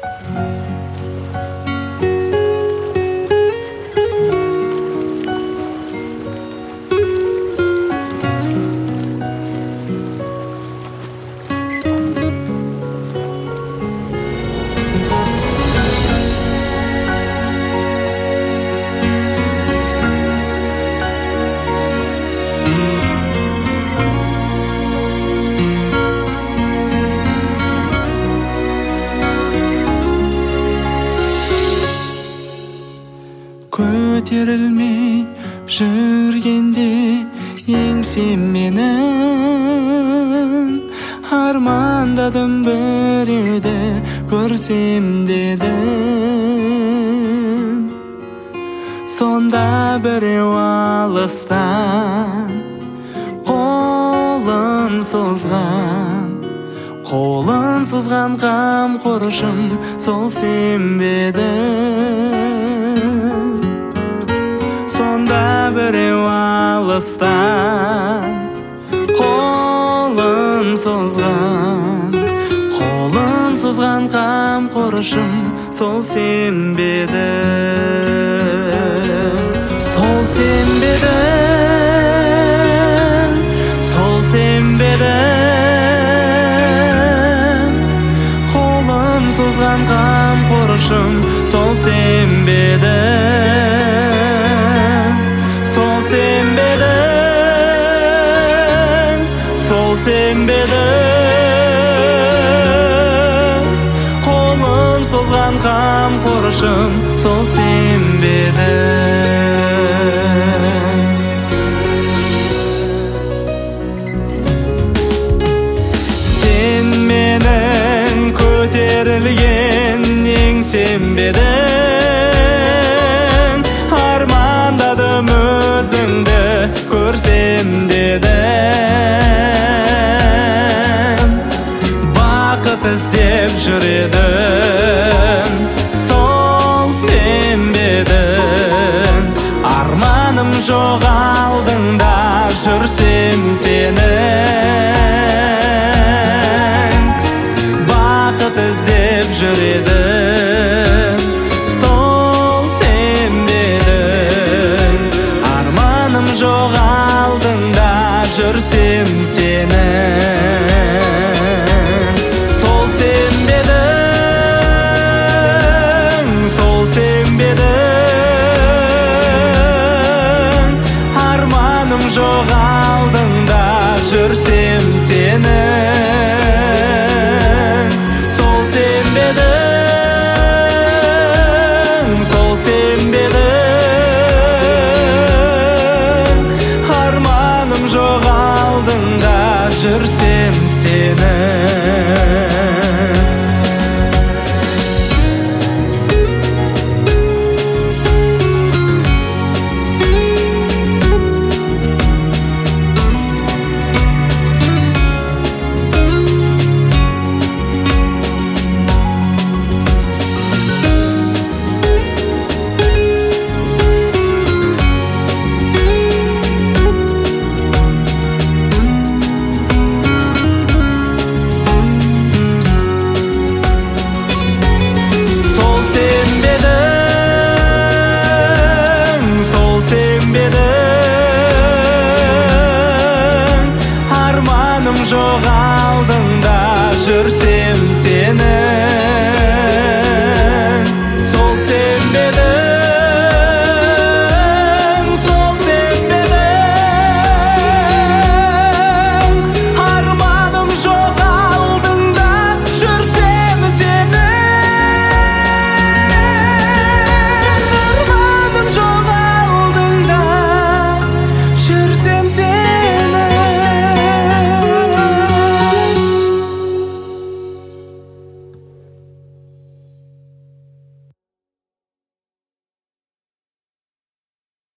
Көтерілмей жүргенде еңсем менің, армандадым біреуді көрсем дедім. Сонда біреу алыстан қолын созған қамқоршым сол сен бе едің. Сонда біреу алыстан қолын созған қамқоршым сол сен бе едің. Сол сен бе едің, сол сен бе едің. Қолын созған қамқоршым сол сен бе едің. Сол сен бе едің, сол сен бе едің. Қолын созған қамқоршым сол сен бе едің. Сен менің көтерілген еңсем бе едің. Армандадым өзіңді көрсем дедім. Бақыт іздеп жүр едім, сол сен бе едің. Арманым жоқ алдыңда жүрсем сенің. Бақыт іздеп жүр едім, сол сен бе едің. Арманым жоқ алдыңда жүрсем сенің. Сол сен бе едің, сол сен бе едің. Арманым жоқ алдыңда жүрсем сенің. Сол сен бе едің, сол сен бе едің. Арманым жоқ алдыңда жүрсем сенің. Жоқ